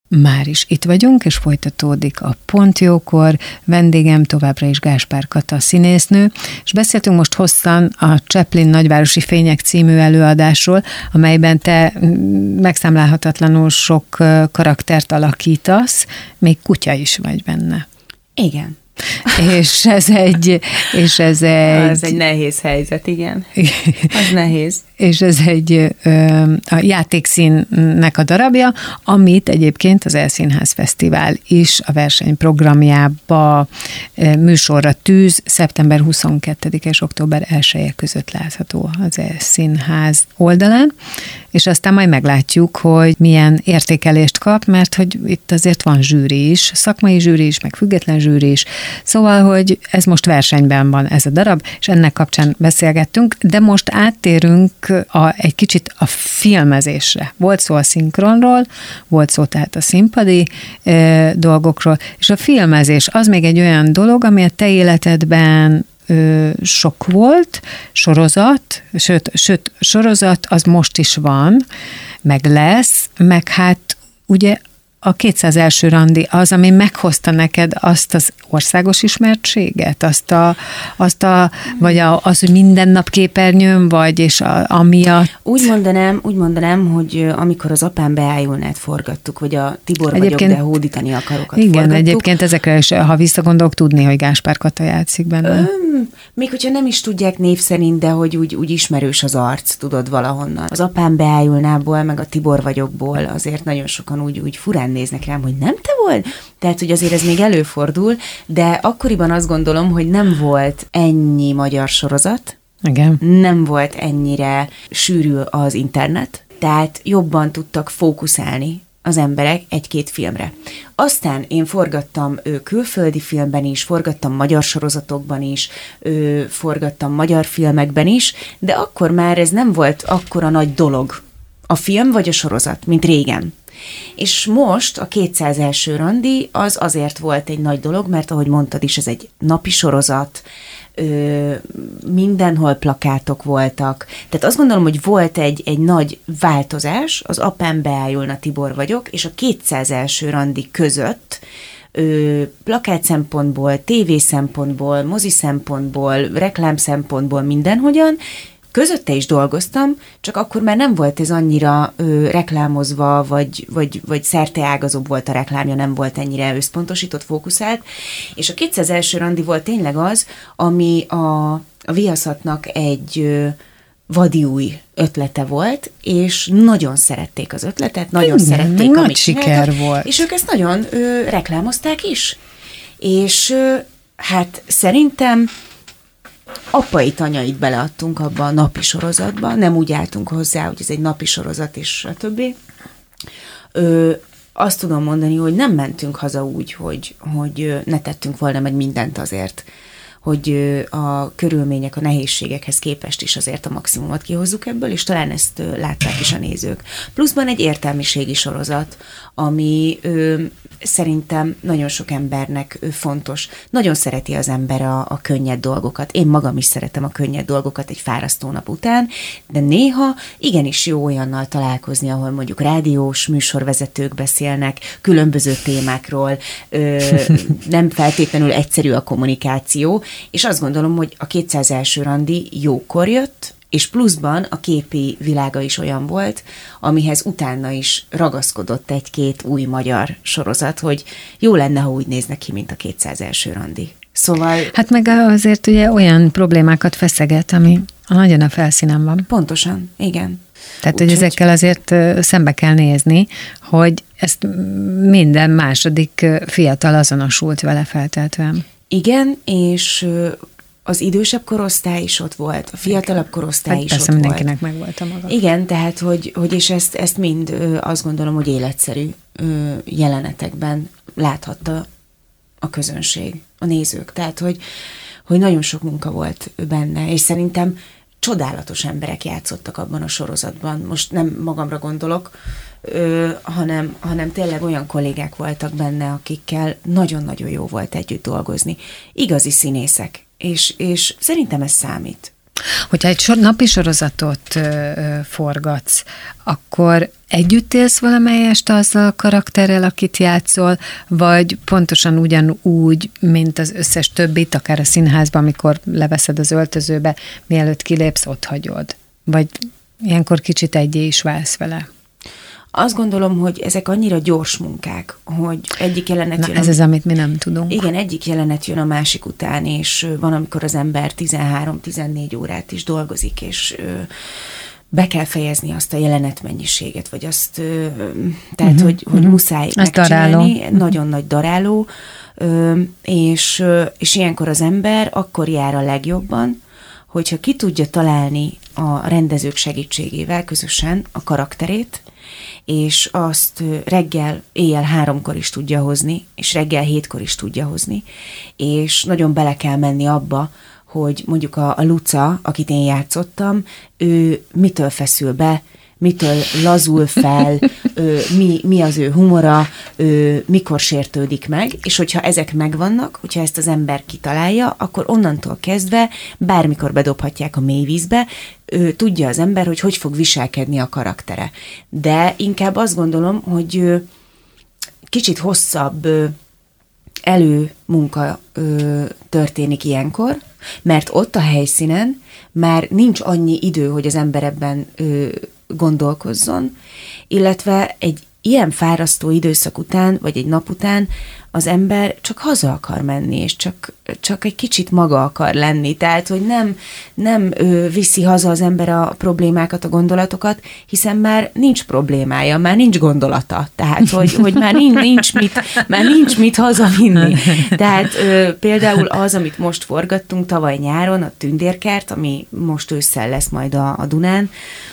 Már is itt vagyunk, és folytatódik a Pont Jókor. Vendégem továbbra is Gáspár Kata színésznő, és beszéltünk most hosszan a Chaplin Nagyvárosi Fények című előadásról, amelyben te megszámlálhatatlanul sok karaktert alakítasz, még kutya is vagy benne. Igen. És ez egy... Ez egy nehéz helyzet, igen. Az nehéz. És ez egy a játékszínnek a darabja, amit egyébként az Elszínház Fesztivál is a versenyprogramjába műsorra tűz, szeptember 22 és október 1 között látható az Elszínház oldalán, és aztán majd meglátjuk, hogy milyen értékelést kap, mert hogy itt azért van zsűri is, szakmai zsűri is, meg független zsűri is, szóval, hogy ez most versenyben van ez a darab, és ennek kapcsán beszélgettünk, de most áttérünk egy kicsit a filmezésre. Volt szó a szinkronról, volt szó tehát a színpadi dolgokról, és a filmezés az még egy olyan dolog, ami a te életedben sok volt, sorozat, sőt, sorozat az most is van, meg lesz, meg hát ugye a 201. randi az, ami meghozta neked azt az országos ismertséget, vagy az, hogy minden nap képernyőn vagy, és amiatt... Úgy mondanám, hogy amikor az Apám beájulnát forgattuk, vagy a Tibor egyébként, vagyok, de hódítani akarokat igen, forgattuk. egyébként ezekre is, ha visszagondolok, tudni, hogy Gáspár Kata játszik benne. Még hogyha nem is tudják név szerint, de hogy úgy ismerős az arc, tudod, valahonnan. Az Apám beájulnából, meg a Tibor vagyokból azért nagyon sokan úgy furán néznek rám, hogy nem te volt? Tehát, hogy azért ez még előfordul, de akkoriban azt gondolom, hogy nem volt ennyi magyar sorozat, igen. Nem volt ennyire sűrű az internet, tehát jobban tudtak fókuszálni az emberek egy-két filmre. Aztán én forgattam külföldi filmben is, forgattam magyar sorozatokban is, forgattam magyar filmekben is, de akkor már ez nem volt akkora nagy dolog, a film vagy a sorozat, mint régen. És most a 201. randi az azért volt egy nagy dolog, mert ahogy mondtad is, ez egy napi sorozat, mindenhol plakátok voltak. Tehát azt gondolom, hogy volt egy nagy változás, az Apám beájulna, Tibor vagyok, és a 201. randi között plakát szempontból, tévé szempontból, mozi szempontból, reklám szempontból, mindenhogyan, közötte is dolgoztam, csak akkor már nem volt ez annyira reklámozva, vagy szerteágazóbb volt a reklámja, nem volt ennyire összpontosított, fókuszált, és a 201. randi volt tényleg az, ami a Viaszatnak egy vadiúj ötlete volt, és nagyon szerették az ötletet, nagyon szerették, amit siker volt. És ők ezt nagyon reklámozták is. És hát szerintem apai tanyait beleadtunk abba a napi sorozatba, nem úgy álltunk hozzá, hogy ez egy napi sorozat, és a többi. Azt tudom mondani, hogy nem mentünk haza úgy, hogy ne tettünk volna meg mindent azért, hogy a körülmények, a nehézségekhez képest is azért a maximumot kihozzuk ebből, és talán ezt látták is a nézők. Pluszban egy értelmiségi sorozat, ami szerintem nagyon sok embernek fontos. Nagyon szereti az ember a könnyed dolgokat. Én magam is szeretem a könnyed dolgokat egy fárasztó nap után, de néha igenis jó olyannal találkozni, ahol mondjuk rádiós műsorvezetők beszélnek különböző témákról, nem feltétlenül egyszerű a kommunikáció, és azt gondolom, hogy a 201. randi jókor jött, és pluszban a képi világa is olyan volt, amihez utána is ragaszkodott egy-két új magyar sorozat, hogy jó lenne, ha úgy néznek ki, mint a 201. randi. Szóval... Hát meg azért ugye olyan problémákat feszeget, ami nagyon a felszínen van. Pontosan, igen. Tehát, hogy ezekkel azért szembe kell nézni, hogy ezt minden második fiatal azonosult vele feltétlenül. Igen, és az idősebb korosztály is ott volt, a fiatalabb korosztály is ott volt. Mindenkinek megvolt a maga. Igen, tehát, hogy és ezt mind azt gondolom, hogy életszerű jelenetekben láthatta a közönség, a nézők. Tehát, hogy nagyon sok munka volt benne, és szerintem csodálatos emberek játszottak abban a sorozatban. Most nem magamra gondolok, hanem tényleg olyan kollégák voltak benne, akikkel nagyon-nagyon jó volt együtt dolgozni. Igazi színészek. És szerintem ez számít. Hogyha egy napi sorozatot forgatsz, akkor együtt élsz valamelyest azzal a karakterrel, akit játszol, vagy pontosan ugyanúgy, mint az összes többit, akár a színházban, amikor leveszed az öltözőbe, mielőtt kilépsz, ott hagyod? Vagy ilyenkor kicsit egyé is válsz vele? Azt gondolom, hogy ezek annyira gyors munkák, hogy egyik jelenet jön. Ez az, amit mi nem tudunk. Igen, egyik jelenet jön a másik után, és van, amikor az ember 13-14 órát is dolgozik, és be kell fejezni azt a jelenetmennyiséget, vagy azt, tehát, hogy muszáj megcsinálni. Nagyon nagy daráló, és ilyenkor az ember akkor jár a legjobban, hogyha ki tudja találni a rendezők segítségével közösen a karakterét, és azt éjjel 3-kor is tudja hozni, és reggel 7-kor is tudja hozni, és nagyon bele kell menni abba, hogy mondjuk a Luca, akit én játszottam, ő mitől feszül be, mitől lazul fel, mi az ő humora, mikor sértődik meg, és hogyha ezek megvannak, hogyha ezt az ember kitalálja, akkor onnantól kezdve bármikor bedobhatják a mélyvízbe, tudja az ember, hogy fog viselkedni a karaktere. De inkább azt gondolom, hogy kicsit hosszabb előmunka történik ilyenkor, mert ott a helyszínen már nincs annyi idő, hogy az ember ebben gondolkozzon, illetve egy ilyen fárasztó időszak után, vagy egy nap után az ember csak haza akar menni, és csak egy kicsit maga akar lenni. Tehát, hogy nem viszi haza az ember a problémákat, a gondolatokat, hiszen már nincs problémája, már nincs gondolata. Tehát, hogy már nincs mit hazavinni. Tehát például az, amit most forgattunk tavaly nyáron, a Tündérkert, ami most ősszel lesz majd a Dunán,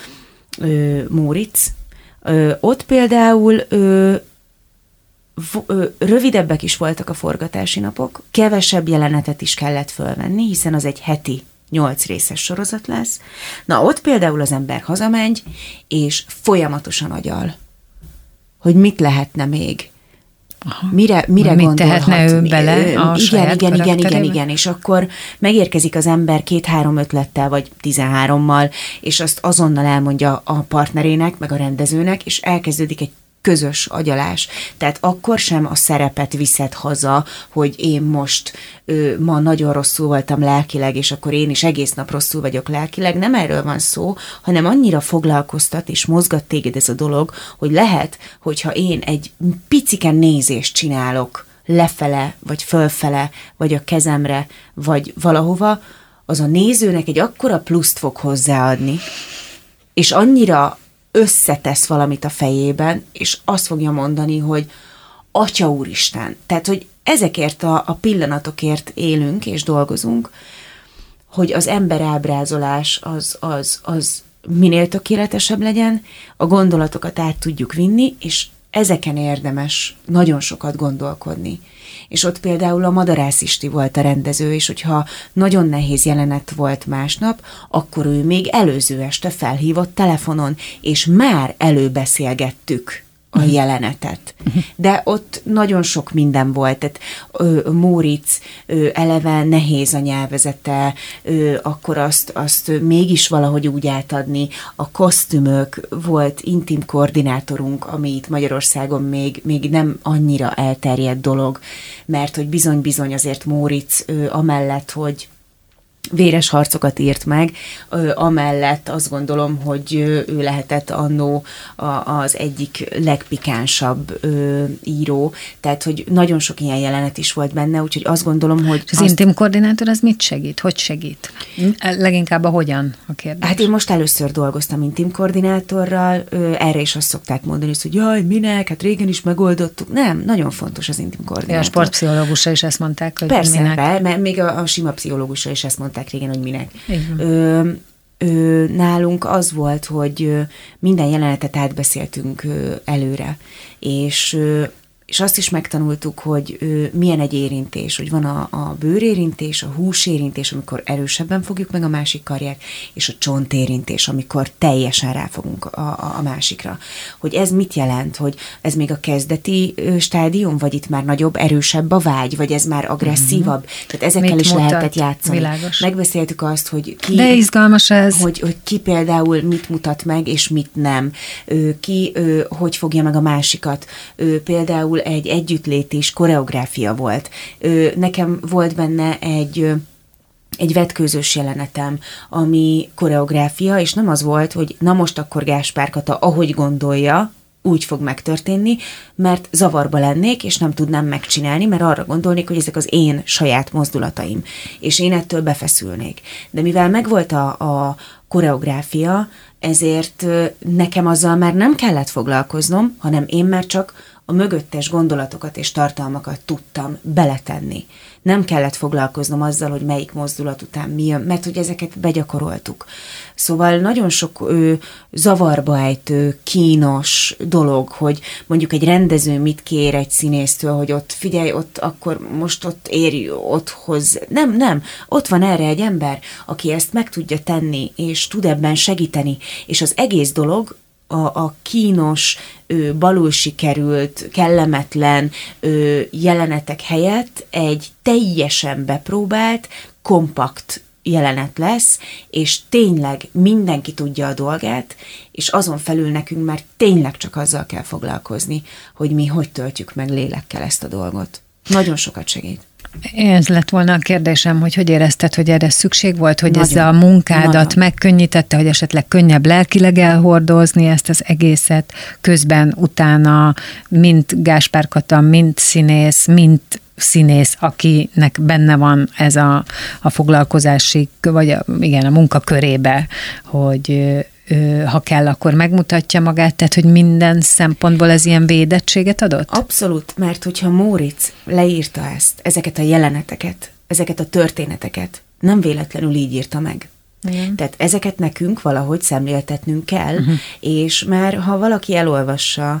Móricz, ott például rövidebbek is voltak a forgatási napok, kevesebb jelenetet is kellett fölvenni, hiszen az egy heti 8 részes sorozat lesz. Na, ott például az ember hazamegy, és folyamatosan agyal, hogy mit lehetne még. Aha. Mire gondolhat? Tehetne ő bele a saját karakterébe? Igen, és akkor megérkezik az ember 2-3 ötlettel, vagy 13-mal, és azt azonnal elmondja a partnerének, meg a rendezőnek, és elkezdődik egy közös agyalás. Tehát akkor sem a szerepet viszed haza, hogy én most ma nagyon rosszul voltam lelkileg, és akkor én is egész nap rosszul vagyok lelkileg. Nem erről van szó, hanem annyira foglalkoztat és mozgat téged ez a dolog, hogy lehet, hogyha én egy piciken nézést csinálok lefele, vagy fölfele, vagy a kezemre, vagy valahova, az a nézőnek egy akkora pluszt fog hozzáadni, és annyira összetesz valamit a fejében, és azt fogja mondani, hogy Atya Úristen. Tehát, hogy ezekért a pillanatokért élünk és dolgozunk, hogy az emberábrázolás az minél tökéletesebb legyen, a gondolatokat át tudjuk vinni, és ezeken érdemes nagyon sokat gondolkodni. És ott például a Madarász Isti volt a rendező, és hogyha nagyon nehéz jelenet volt másnap, akkor ő még előző este felhívott telefonon, és már előbeszélgettük a jelenetet. De ott nagyon sok minden volt, tehát Móricz eleve nehéz a nyelvezete, akkor azt mégis valahogy úgy átadni. A kosztümök, volt intim koordinátorunk, ami itt Magyarországon még nem annyira elterjedt dolog, mert hogy bizony-bizony azért Móricz amellett, hogy véres harcokat írt meg, amellett azt gondolom, hogy ő lehetett annó az egyik legpikánsabb író, tehát, hogy nagyon sok ilyen jelenet is volt benne, úgyhogy azt gondolom, hogy... Az intim koordinátor az mit segít? Hogy segít? Leginkább a hogyan a kérdés? Hát én most először dolgoztam intim koordinátorral, erre is azt szokták mondani, hogy jaj, minek, hát régen is megoldottuk. Nem, nagyon fontos az intim koordinátor. A sportpszichológusra is ezt mondták, hogy persze, minek. Mert még a sima pszichológusra is ezt mondták régen, hogy minek. Nálunk az volt, hogy minden jelenetet átbeszéltünk előre, és és azt is megtanultuk, hogy milyen egy érintés, hogy van a bőrérintés, a húsérintés, amikor erősebben fogjuk meg a másik karját, és a csontérintés, amikor teljesen ráfogunk a másikra. Hogy ez mit jelent, hogy ez még a kezdeti stádium, vagy itt már nagyobb, erősebb a vágy, vagy ez már agresszívabb. Tehát ezekkel mit is mutat? Lehetett játszani. Világos. Megbeszéltük azt, hogy ki... De izgalmas ez. Hogy ki például mit mutat meg, és mit nem. Ki hogy fogja meg a másikat. Például egy együttlétés koreográfia volt. Nekem volt benne egy vetkőzős jelenetem, ami koreográfia, és nem az volt, hogy na most akkor Gáspár Kata, ahogy gondolja, úgy fog megtörténni, mert zavarba lennék, és nem tudnám megcsinálni, mert arra gondolnék, hogy ezek az én saját mozdulataim, és én ettől befeszülnék. De mivel megvolt a koreográfia, ezért nekem azzal már nem kellett foglalkoznom, hanem én már csak a mögöttes gondolatokat és tartalmakat tudtam beletenni. Nem kellett foglalkoznom azzal, hogy melyik mozdulat után mi jön, mert hogy ezeket begyakoroltuk. Szóval nagyon sok zavarba ejtő, kínos dolog, hogy mondjuk egy rendező mit kér egy színésztől, hogy ott figyelj, ott akkor most ott érj, ott hoz. Nem. Ott van erre egy ember, aki ezt meg tudja tenni, és tud ebben segíteni, és az egész dolog a kínos, balul sikerült, kellemetlen jelenetek helyett egy teljesen bepróbált, kompakt jelenet lesz, és tényleg mindenki tudja a dolgát, és azon felül nekünk már tényleg csak azzal kell foglalkozni, hogy mi hogy töltjük meg lélekkel ezt a dolgot. Nagyon sokat segít. Ez lett volna a kérdésem, hogy érezted, hogy erre szükség volt, hogy ez a munkádat megkönnyítette, hogy esetleg könnyebb lelkileg elhordozni ezt az egészet, közben utána mind Gáspár Kata, mind színész, akinek benne van ez a foglalkozási, vagy a munkakörébe, hogy ha kell, akkor megmutatja magát, tehát, hogy minden szempontból ez ilyen védettséget adott? Abszolút, mert hogyha Móricz leírta ezeket a jeleneteket, ezeket a történeteket, nem véletlenül így írta meg. Igen. Tehát ezeket nekünk valahogy szemléltetnünk kell, és már ha valaki elolvassa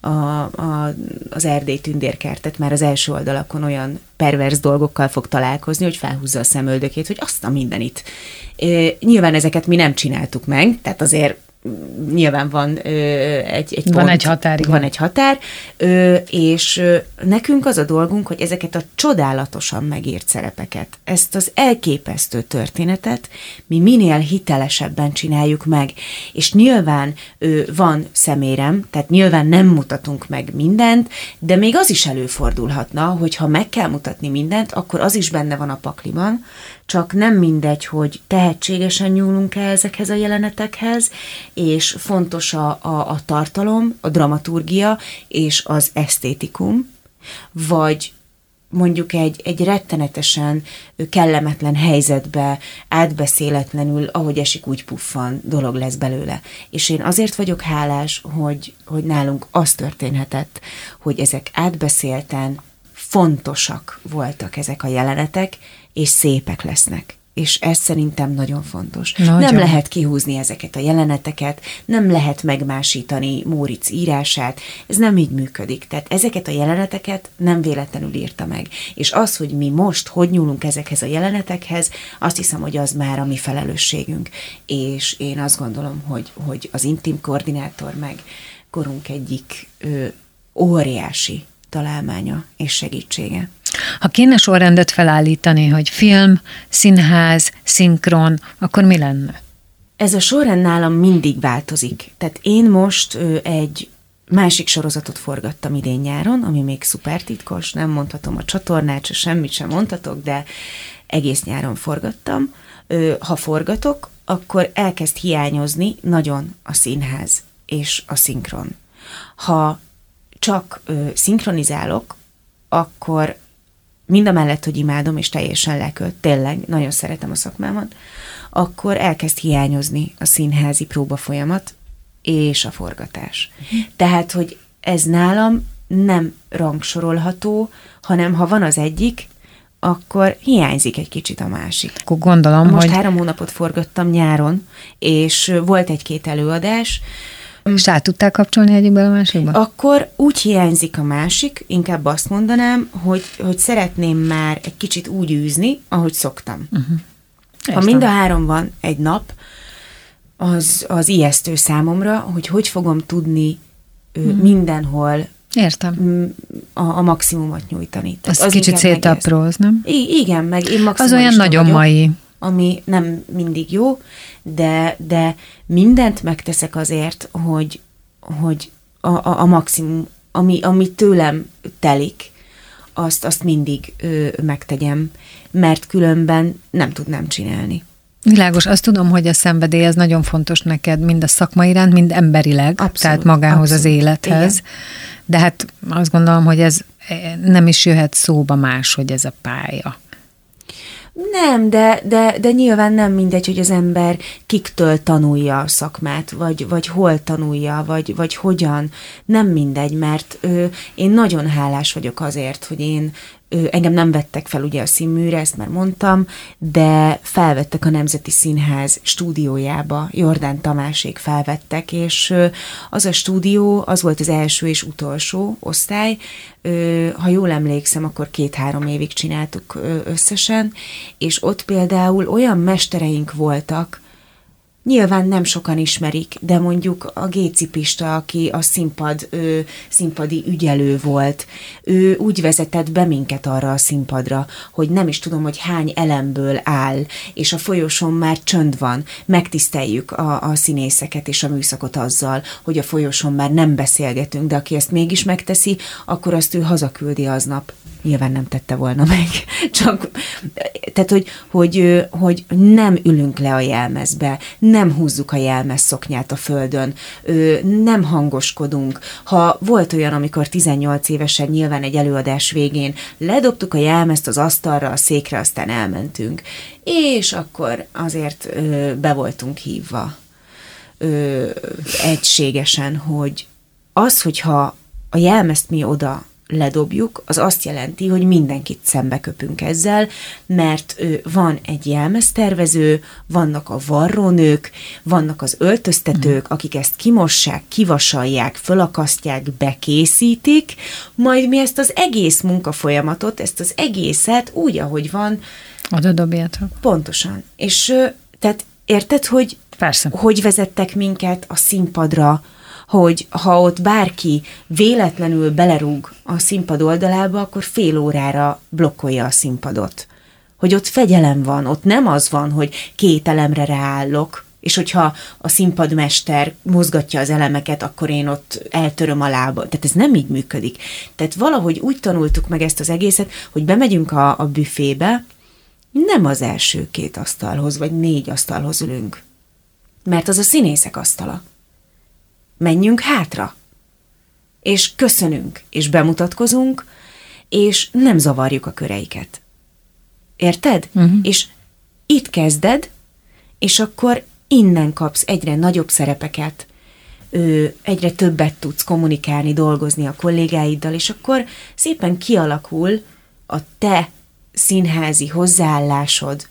az Erdély tündérkertet, már az első oldalakon olyan perverz dolgokkal fog találkozni, hogy felhúzza a szemöldökét, hogy azt a mindenit. Nyilván ezeket mi nem csináltuk meg, tehát azért nyilván van egy pont. Van egy határ. Igen. Van egy határ, és nekünk az a dolgunk, hogy ezeket a csodálatosan megírt szerepeket, ezt az elképesztő történetet mi minél hitelesebben csináljuk meg. És nyilván van szemérem, tehát nyilván nem mutatunk meg mindent, de még az is előfordulhatna, hogy ha meg kell mutatni mindent, akkor az is benne van a pakliban, csak nem mindegy, hogy tehetségesen nyúlunk el ezekhez a jelenetekhez, és fontos a tartalom, a dramaturgia és az esztétikum, vagy mondjuk egy rettenetesen kellemetlen helyzetbe, átbeszéletlenül, ahogy esik, úgy puffan dolog lesz belőle. És én azért vagyok hálás, hogy nálunk az történhetett, hogy ezek átbeszélten fontosak voltak ezek a jelenetek, és szépek lesznek. És ez szerintem nagyon fontos. Nagyon. Nem lehet kihúzni ezeket a jeleneteket, nem lehet megmásítani Móricz írását, ez nem így működik. Tehát ezeket a jeleneteket nem véletlenül írta meg. És az, hogy mi most hogy nyúlunk ezekhez a jelenetekhez, azt hiszem, hogy az már a mi felelősségünk. És én azt gondolom, hogy az Intim koordinátor meg korunk egyik óriási találmánya és segítsége. Ha kéne sorrendet felállítani, hogy film, színház, szinkron, akkor mi lenne? Ez a sorrend nálam mindig változik. Tehát én most egy másik sorozatot forgattam idén nyáron, ami még szuper titkos, nem mondhatom a csatornát, semmit sem mondhatok, de egész nyáron forgattam. Ha forgatok, akkor elkezd hiányozni nagyon a színház és a szinkron. Ha csak szinkronizálok, akkor mindamellett, hogy imádom, és teljesen lekölt, tényleg, nagyon szeretem a szakmámat, akkor elkezd hiányozni a színházi próbafolyamat és a forgatás. Tehát, hogy ez nálam nem rangsorolható, hanem ha van az egyik, akkor hiányzik egy kicsit a másik. Akkor gondolom, most 3 hónapot forgattam nyáron, és volt 1-2 előadás, És át tudtál kapcsolni egyikből a másikba? Akkor úgy hiányzik a másik, inkább azt mondanám, hogy szeretném már egy kicsit úgy űzni, ahogy szoktam. Ha mind a három van egy nap, az ijesztő számomra, hogy fogom tudni mindenhol a maximumot nyújtani. Tehát az kicsit szétapróz, nem? Igen, meg én maximalista az olyan nagyon vagyok, mai. Ami nem mindig jó, de mindent megteszek azért, hogy a maximum, ami tőlem telik, azt mindig megtegyem, mert különben nem tudnám csinálni. Világos, azt tudom, hogy a szenvedély az nagyon fontos neked, mind a szakma iránt, mind emberileg, abszolút, tehát magához az élethez. Igen. De hát azt gondolom, hogy ez nem is jöhet szóba más, hogy ez a pálya. Nem, de nyilván nem mindegy, hogy az ember kiktől tanulja a szakmát, vagy hol tanulja, vagy hogyan. Nem mindegy, mert én nagyon hálás vagyok azért, hogy engem nem vettek fel ugye a színműre, ezt már mondtam, de felvettek a Nemzeti Színház stúdiójába, Jordán Tamásék felvettek, és az a stúdió, az volt az első és utolsó osztály, ha jól emlékszem, akkor 2-3 évig csináltuk összesen, és ott például olyan mestereink voltak, nyilván nem sokan ismerik, de mondjuk a Géci Pista, aki a színpadi ügyelő volt, ő úgy vezetett be minket arra a színpadra, hogy nem is tudom, hogy hány elemből áll, és a folyosón már csönd van, megtiszteljük a színészeket és a műszakot azzal, hogy a folyosón már nem beszélgetünk, de aki ezt mégis megteszi, akkor azt ő hazaküldi aznap. Nyilván nem tette volna meg. Csak, tehát, hogy nem ülünk le a jelmezbe, nem húzzuk a jelmez szoknyát a földön, nem hangoskodunk. Ha volt olyan, amikor 18 évesen nyilván egy előadás végén ledobtuk a jelmezt az asztalra, a székre, aztán elmentünk. És akkor azért be voltunk hívva egységesen, hogy az, hogyha a jelmezt mi oda ledobjuk, az azt jelenti, hogy mindenkit szembeköpünk ezzel, mert van egy jelmeztervező, vannak a varrónők, vannak az öltöztetők, akik ezt kimossák, kivasalják, fölakasztják, bekészítik, majd mi ezt az egész munkafolyamatot, ezt az egészet úgy, ahogy van, oda dobjátok. Pontosan. És tehát érted, hogy persze, hogy vezettek minket a színpadra, hogy ha ott bárki véletlenül belerúg a színpad oldalába, akkor fél órára blokkolja a színpadot. Hogy ott fegyelem van, ott nem az van, hogy 2 elemre ráállok, és hogyha a színpadmester mozgatja az elemeket, akkor én ott eltöröm a lábam. Tehát ez nem így működik. Tehát valahogy úgy tanultuk meg ezt az egészet, hogy bemegyünk a büfébe, nem az első 2 asztalhoz, vagy 4 asztalhoz ülünk. Mert az a színészek asztala. Menjünk hátra, és köszönünk, és bemutatkozunk, és nem zavarjuk a köreiket. Érted? És itt kezded, és akkor innen kapsz egyre nagyobb szerepeket, egyre többet tudsz kommunikálni, dolgozni a kollégáiddal, és akkor szépen kialakul a te színházi hozzáállásod,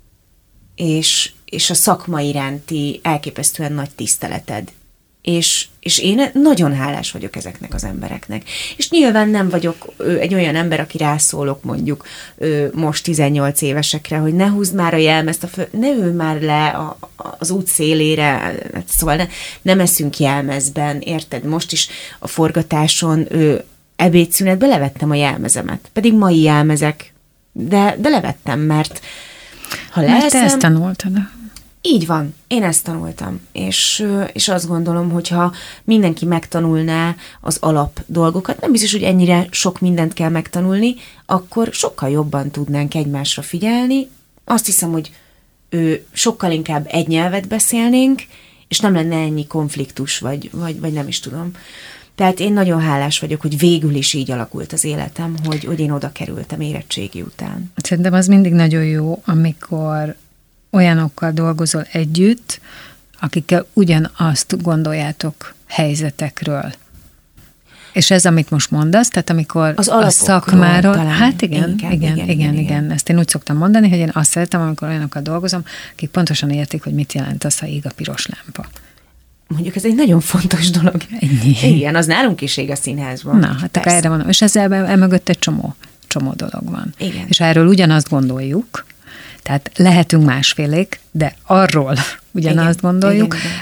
és a szakma iránti elképesztően nagy tiszteleted. És én nagyon hálás vagyok ezeknek az embereknek. És nyilván nem vagyok egy olyan ember, aki rászólok mondjuk most 18 évesekre, hogy ne húzd már a jelmezt, ne ülj már le az út szélére, szóval nem eszünk jelmezben, érted? Most is a forgatáson ebédszünetbe levettem a jelmezemet. Pedig mai jelmezek, de levettem, mert ha leeszem... Mert te ezt tanultad. Így van, én ezt tanultam, és azt gondolom, hogyha mindenki megtanulná az alap dolgokat, nem biztos, hogy ennyire sok mindent kell megtanulni, akkor sokkal jobban tudnánk egymásra figyelni. Azt hiszem, hogy sokkal inkább egy nyelvet beszélnénk, és nem lenne ennyi konfliktus, vagy nem is tudom. Tehát én nagyon hálás vagyok, hogy végül is így alakult az életem, hogy én oda kerültem érettségi után. Szerintem az mindig nagyon jó, amikor olyanokkal dolgozol együtt, akikkel ugyanazt gondoljátok helyzetekről. És ez, amit most mondasz, tehát amikor a szakmáról... Talán. Hát igen. Ezt én úgy szoktam mondani, hogy én azt szeretem, amikor olyanokkal dolgozom, akik pontosan értik, hogy mit jelent az, ha ég a piros lámpa. mondjuk ez egy nagyon fontos dolog. Ennyi. Igen, az nálunk is ég a színházban. Na, hát akkor erre mondom. És ezzel emögött egy csomó dolog van. Igen. És erről ugyanazt gondoljuk, tehát lehetünk másfélék, de arról ugyanazt gondoljuk, igen.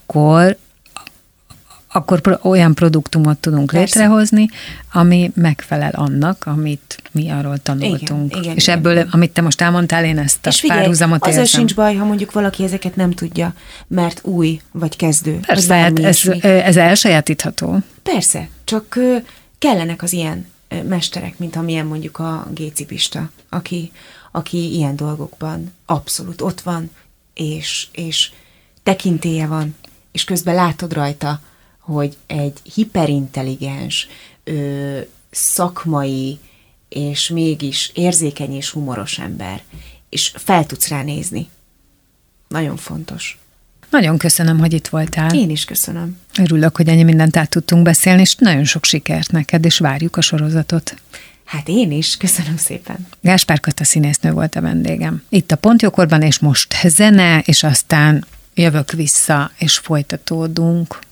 Akkor olyan produktumot tudunk létrehozni, ami megfelel annak, amit mi arról tanultunk. Igen, és ebből, amit te most elmondtál, én ezt a párhuzamot érzem. Azzal sincs baj, ha mondjuk valaki ezeket nem tudja, mert új vagy kezdő. Persze, hát ez elsajátítható. Persze, csak kellenek az ilyen mesterek, mint amilyen mondjuk a Géci Pista, aki ilyen dolgokban abszolút ott van, és tekintélye van, és közben látod rajta, hogy egy hiperintelligens, szakmai, és mégis érzékeny és humoros ember, és fel tudsz rá nézni. Nagyon fontos. Nagyon köszönöm, hogy itt voltál. Én is köszönöm. Örülök, hogy ennyi mindent át tudtunk beszélni, és nagyon sok sikert neked, és várjuk a sorozatot. Hát én is, köszönöm szépen. Gáspár Kata színésznő volt a vendégem. Itt a Pontjókorban, és most zene, és aztán jövök vissza, és folytatódunk.